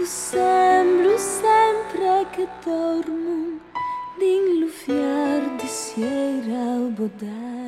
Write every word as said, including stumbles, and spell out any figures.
sembra sempre che dormo, din lu fiar di sera o bodai.